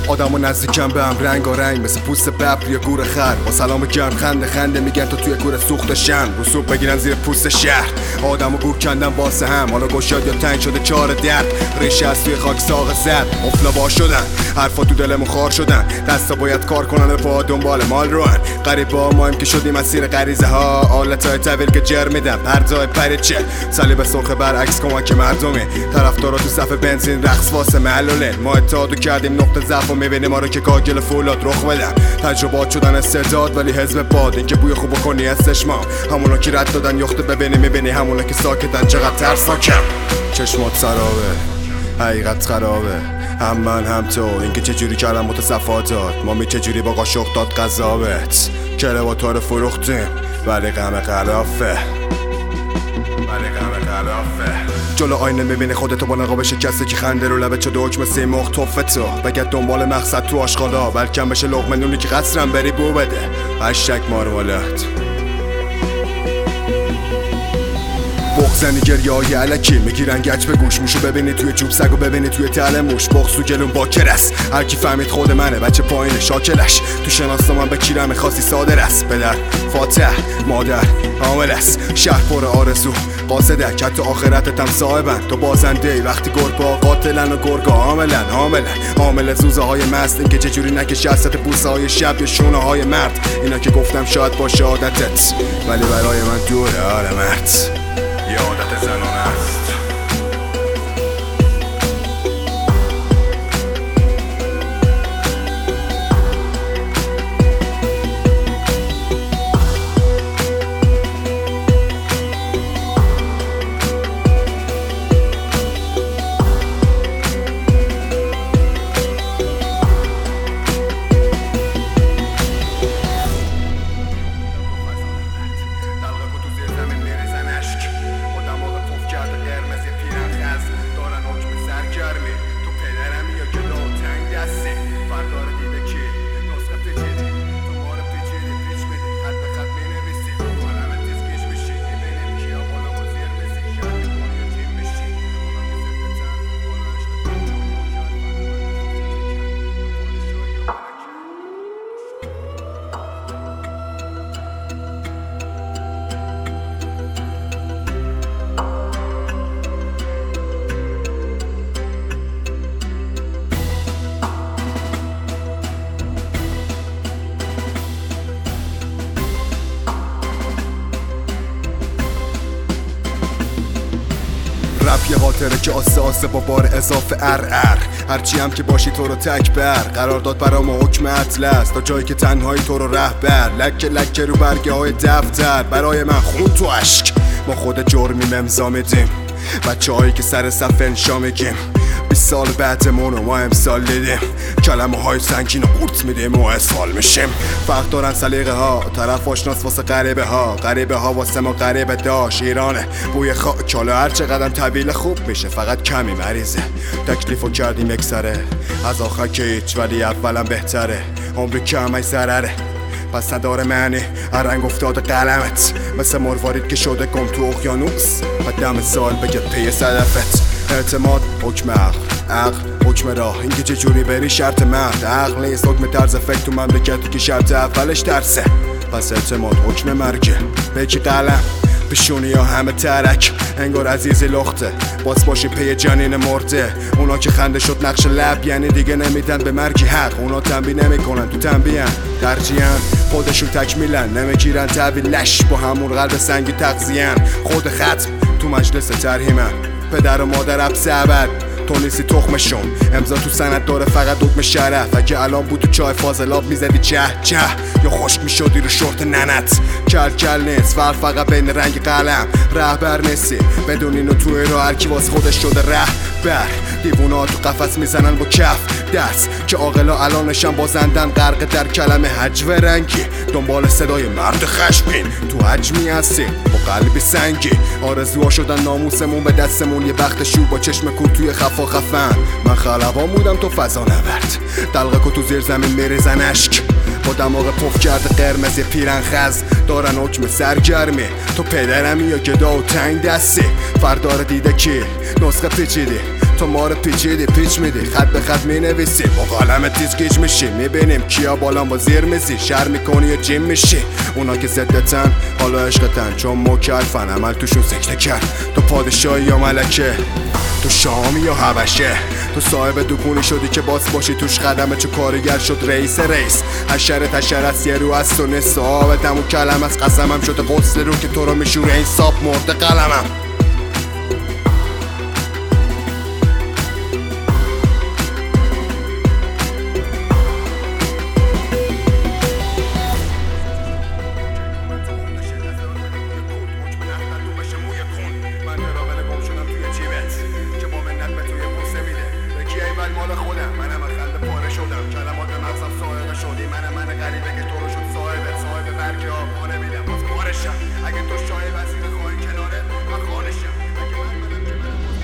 آدمو نزدیکم به هم رنگارنگ مثل پوست ببر یا گور خر، با سلام گرم خنده میگن تو توی گور سوخت شن، رسوب بگیرن زیر پوست شهر. آدمو گور کندن واسه هم، حالا گشاد یا تنگ شده چار درد، ریشه از توی خاک ساق زد، افلا با شدن حرفا تو دلمون خار شدن، دستا باید کار کنن پا دنبال مال روان. غریبا مایم که شدیم مسیر غریزه ها، آلتای طویل که جر میدن پرزای پریچه، صلیب سرخ برعکس کمک مردمه، طرفدارا تو صف بنزین رقص واسه معلولن. ما اتحادو کردیم نقطه ضعف و میبینیم ما رو که کاگل فولاد رخ بدن، تجربات شدن استعداد ولی حزب باد، این که بوی خوبو کنی هستش ما، همونا که رد دادن یخته ببینی میبینی، همونا که ساکتن چقدر ترسناکم. چشمات سرابه حقیقت خرابه، هم من هم تو، اینکه چجوری کردم متصفاتات، مامی چجوری با قاشق داد قضاوت، کلواتو رو فروختیم ولی غم قرافه. جلو آینه میبینی خودتو با نقاب شکسته که خنده رو لبه چه دکمه سیمخ توفتو، بگرد دنبال مقصد تو آشغالا، بلکم بشه لقمه نونی که قصرم بری بو بده. هشتگ ماروالات بغزنی گریه های علکی میگیرن گچ به گوش، موشو ببینی توی چوب سگو ببینی توی تله موش، بغز و گلون با کرس، هر کی فهمید خود منه بچه پایین شاکلش، تو شناسا من به کیرم خاصی صادر است، پدر فاتح مادر عامل است، شهر پر آرزو قاصده، حتی آخرتت هم صاحبن، تو بازنده ای وقتی گربا قاتلن و گرگا حامل زوزه های مست، این که چجوری نکشی از سطح بوسه های شب یا شونه های مرد، اینا که گفتم شاید باشه عادتت ولی برای من دوره آره مرد، یه عادت زنانه است. رپ یه خاطره که آسه با بار اضافه هرچی هم که باشی تو رو تکبر، قرار داد برام حکم اطلس، تا جایی که تنهایی تو رو رهبر، لکه رو برگه های دفتر، برای من خون تو اشک، ما خود جرمیم امضا میدیم، بچه هایی که سر صف انشا میگیم، 20 سال بعدمون و ما امسال دیدیم، کلمه های سنگین و قورت میدیم و اسفال میشیم، فرق دارن سلیقه ها، طرف آشناس واسه غریبه ها واسه ما غریبه داشت، ایرانه بوی خاک، حالا هر چقدر طویل خوب میشه فقط کمی مریضه، تکلیفو کردیم اکسره از آخر که هیچ ولی اولم بهتره، عمری کمی ضرره پس نداره معنی، هر رنگ افتاده قلمت مثل مروارید که شده گم تو اقیانوس، و دم سال بگه پی صدفت، اعتماد حکم عقل حکم راه، اینکه چجوری بری شرط مرد، عقل نیست حکم طرز فکر تو مملکتی که شرط اولش درسه، پس اعتماد حکم مرگه، بگی قلم پیشونی یا همه ترک، انگار عزیزی لخته باز باشی پی جنین مرده، اونا که خنده شد نقش لب یعنی دیگه نمیدن به مرگی حق، اونا تنبیه نمیکنن تو تنبیهن، ترجیحن خودشون تکمیلن، نمیگیرن تحویل لش، با همون قلب سنگی تغذیه‌ان، خود ختم تو مجلس ترهیمن، پدر و مادر حبس ابد تو نیستی تخمشون، امضا تو سند داره فقط حکم شرف، اگه الان بود تو چای فاضلاب میزدی چه یا خشک میشدی رو شورت ننت، کل نیست فرق فقط بین رنگ قلم، رهبر نیستی بدون اینو توی رو هرکی واس خودش شده رهبر، دیوونا تو قفس میزنن با کف دست، که عاقلا الانشم بازندن غرق در کلمه هجو رنگی، دنبال صدای مرد خشمگین تو حجمی هستی با قلبی سنگی، آرزوها شدن ناموسمون به دستمون، یه بخت شور با چشم کور توی خفا خفن، من خلبان بودم تو فضا نورد، دلقه که تو زیر زمین میریزن اشک، با دماغ پف کرده قرمز یه پیرن خز، دارن حکم سرگرمی، تو پدرمی یا گدا و تنگ دستی، فردار دیده کی نسخه پیچیدی تو ما رو پیچیدی پیچ میدی، خط به خط مینویسی با قلم تیز گیج میشی. میبینیم کیا بالا با زیر میزی، شر میکنی یا جیم میشی. اونا که ضدتن حالا عشقتن، چون مکلفن عمل توشون سکته کرد. تو پادشاهی یا ملکه، تو شامی یا حبشه، تو صاحب دکونی شدی که باس باشی توش قدمه، چو کارگر شد رئیس رئیس. حشر از یه رو از تو نصابتم و کلم از قسمم شده قصد رو که تو رو میشوره این ساب مرده قلمم. مال خودم منم خنده پاره شدم، کلمات مغزم سائقه شدی. من غریبه که تو رو شد صاحب برگ آب ما نمیدم باز بارشم. اگه تو شای وزیر خواهی کناره من خانشم. اگه من که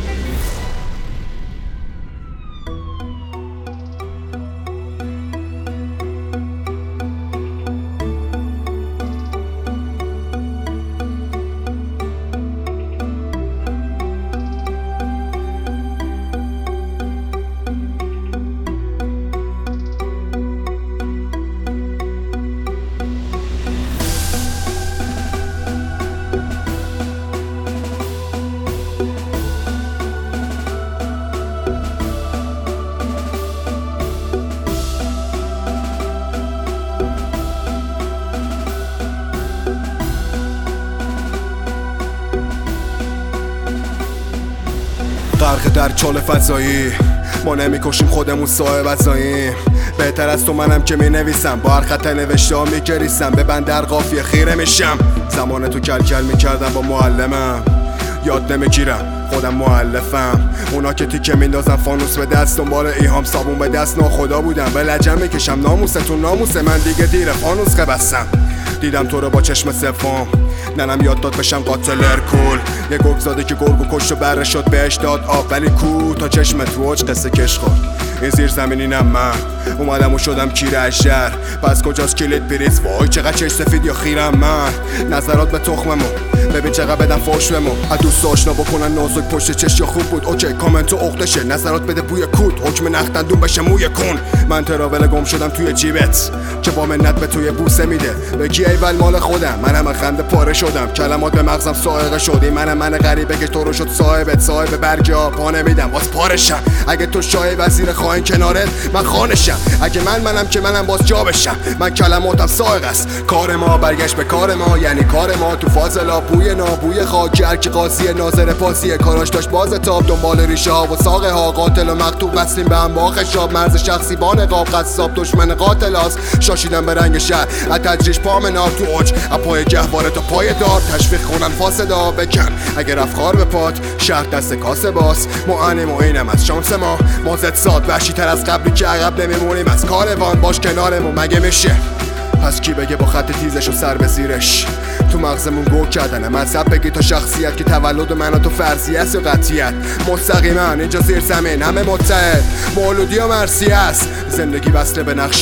غرق در چال فضایی، ما نمیکشیم خودمون صاحب ازاییم. بهتر از تو منم که مینویسم، با هر خط نوشته ها میگریسم. به بندر قافیه خیره میشم. زمان تو کل میکردم با معلمم، یاد نمیگیرم خودم مؤلفم. اونا که تیکه میندازن فانوس به دست، دنبال ایهام صابون به دست ناخدا بودم. به لجن میکشم ناموستون ناموسه من دیگه دیره فانوس که بستم. دیدم تو رو با چشم سوم، ننم یاد داد بشم قاتل ارکول. یه گرگ زاده که گرگو کشت و بره شد بهش داد آب، ولی کو تا چشمت روج قصه کش خورد. این زیر زمینینم من اومدم و شدم کیر اشر. پس کجاست کلید پریز؟ وای چقدر چش سفید یا خیرم من. نظرات به تخممو ببین چقدر بدم فوش بمو. از دوست آشنا بکنن نازک پشت چش یا خوب بود اوکی کامنت و عقدشه. نظرات بده بوی کود حکم نختندون بشه موی کن. من تراول گم شدم توی جیبت که با منت به توی بوسه میده. بگی ایول مال خودم منم خنده پاره شدم، کلمات به مغزم سائقه شدی. من غریبه که تو رو شد صاحب برگ آب پا نمیدم باز پارشم. اگه تو شای وزیر خواهی کنارت من خانشم. اگه منم که منم باز جا بشم. من کلماتم سائق است. کار ما برگشت به کار ما، یعنی کار ما تو فاضلا بوی نابوی خاکی. هر کی قاضی ناظر پاسی کاراش داشت باز تاب، دنبال ریشه ها و ساقه ها. قاتل و مقتول وصلیم به هم با خشاب، مرز شخصی با نقاب. قصاب دشمن قاتل هاست، شاشیدم به رنگ شهر از تجریش پا منار تو اوج. از پای گهواره تا پای دار تشویق کنن فاسدا بکن. اگر افخار به پات شهر دست کاسه باز. معنیم و اینم از شانس ما زد ساد وحشی تر از قبلی که عقب نمیمونیم از کاروان. باش کنارمون مگه میشه؟ پس کی بگه با خط تیزش و سر به زیرش تو مغزمون گو کردن مذهب بگی تا شخصیت که تولد من و تو فرضی است یا قطعیت. مستقیما اینجا زیر زمین همه متحد، مولودی و مرسی است. زندگی بسته به نقش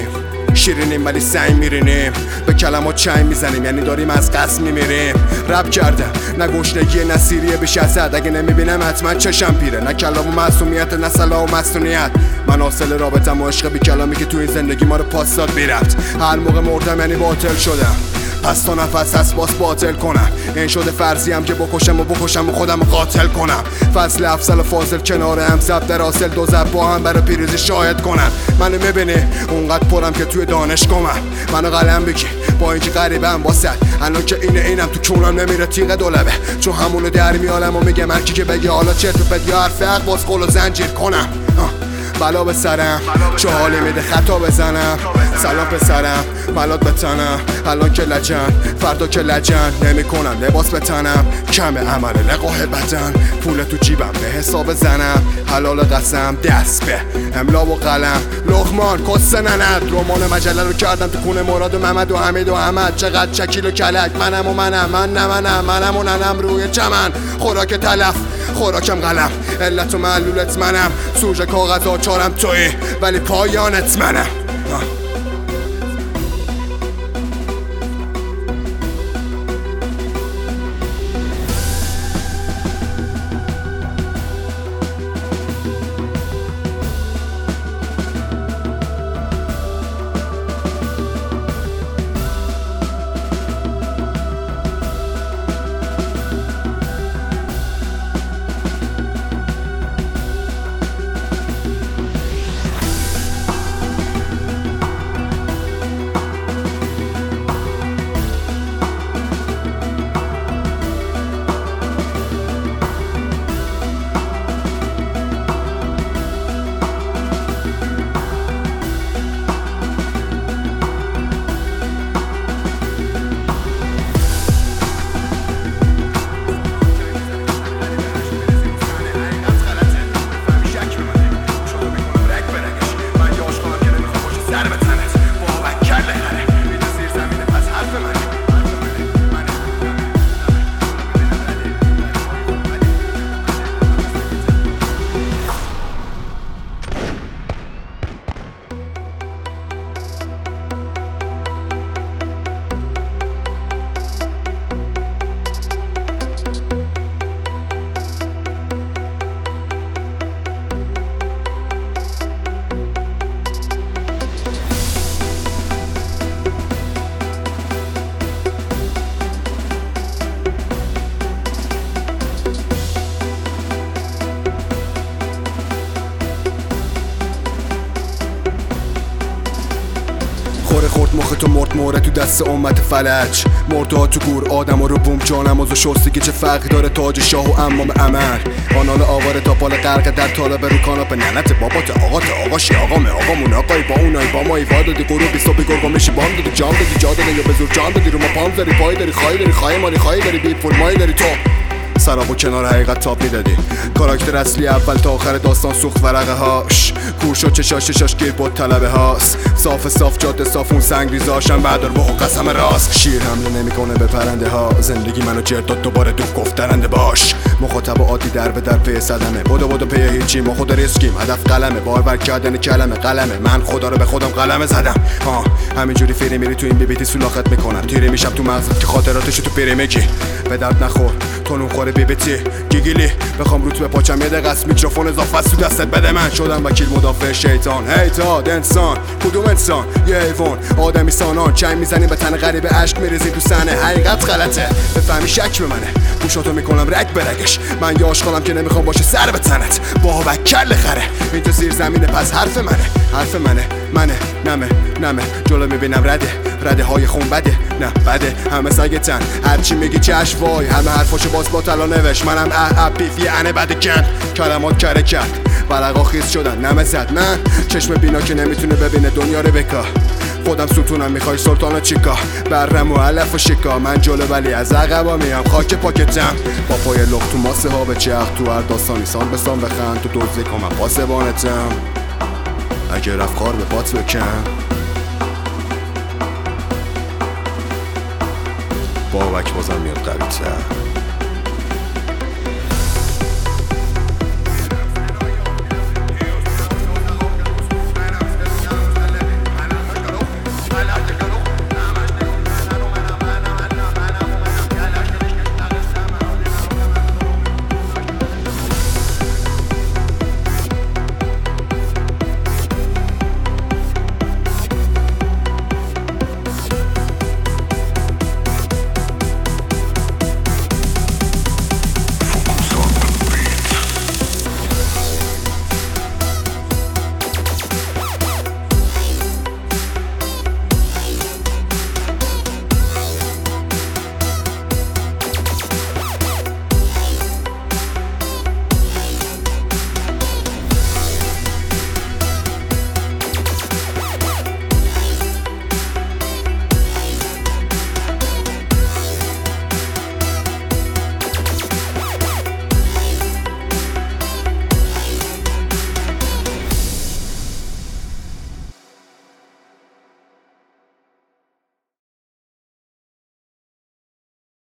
شیرینیم ولی سعی میرینیم. به کلمات چنگ میزنیم یعنی داریم از قصد میمیریم. رب کردم نه گشنگی نه سیریه بیش از حد. اگه نمیبینم حتما چشم پیره. نه کلام و معصومیت نه صلاح و مصونیت. من حاصل رابطم و عشق بی کلامی که توی زندگی ما رو پاس داد بی ربط. هر موقع مردم یعنی باطل شدم، پس تا نفس هست باز باطل کنم. این شده فرضیم که بکشم و خودم قاتل کنم. فصل افضل و فاضل کنار هم زب در حاصل دو زب با هم برای پیروزی شاهد کنم. منو میبینی اونقدر پرم که توی دانشگاهم. منو قلم بگی با اینکه غریبم واسه الان که اینم تو کونم نمیره تیغ دولبه. چون همونو در میالم و میگم هرکی که بگه حالا چرت و پرت یا حرف حق باز قول و زنجیر کنم. بلا به سرم چه حالی میده خطا بزنم. سلام پسرم ملات بتنم. الان که لجن فردا که لجن نمی کنم لباس بتنم. کم عمل لقاه بدن پول تو جیبم به حساب زنم. حلال قسم دست به املا و قلم. لقمان کس نند رمان مجله رو کردم تو کونه مراد و محمد و حمید و احمد. چقدر شکیل و کلک منم و منم من منم و ننم روی چمن. خوراک تلف خوراکم قلم علت و معلولت منم. سوژه کاغذ آچارم توی ولی پایانت منم. خوره خورد مخ تو مرد موره تو دست امت فلج مردا تو گور آدم رو بوم جانماز و شستی که چه فرقی داره تاج شاه و امام عمل آنال آواره تا پال غرق در طالب رو کاناپه ننت بابات آقا شی آقامون آقای با اونای با مایی وای دادی غروبی صبح گرگا میشی بام دادی جام دادی جا دادی یا به زور جام دادی رو ما پام داری پای داری خواهی مالی خواهی داری بی پول مایی داری تو سرابو کنار حقیقت تاب میدادی کاراکتر اصلی اول تا آخر داستان سوخت ورقه هاش کور شد چشاش گیر بود طلبه هاست صاف جاده صافون سنگ ریزاشم بردار بخو قسم راست شیر حمله نمیکنه به پرنده ها زندگی منو جر داد دوباره دوخ گفت درنده باش مخاطب عادی در به در پی صدمه بدو پی هیچی ما خود ریسکیم هدف قلمه باربر کردن کلمه قلمه من خدا رو به خودم قلمه زدم همینجوری فری میری تو این بیبیتی سولاخت میکنم تیری میشم تو مغزت که خاطراتشو تو پیری میگی به درد نخور تو نون خوره بیبیتی گیگیلی بخوام روت به پاچم یه دقیقه میکروفون اضافه است تو دستت بده من شدم وکیل مدافع شیطان هیتاد انسان کدوم انسان یه حیوان آدمی سانان چنگ میزنی به تن غریبه اشک میریزی تو صحنه حقیقت غلطه بفهمی شک به منه گوشاتو میکنم رگ به رگش من یه آشغالم که نمیخوام باشه سر به تنت با کل خره این تو زیر زمینه پس حرف منه نمه جلو میبینم رده های خون بده نه بده همه سگتن هرچی میگی چش وای همه حرفاشو باز با طلا نوشت منم پیفی انه بده کن کلمات کره کرد ورقا خیز شدن نمه زد من چشم بینا که نمیتونه ببینه دنیا رو بکا خودم ستونم میخوای سلطان چیکا برم و علف و شکا من جلو ولی از عقبا میام خاک پاکتم با پای لخت تو ماسه ها به چرخ تو هر داستانی سان بسان بخند تو دوزی کنم پاسبانتم اگه رفت خار به پات بکن بابک بازم میاد قوی تر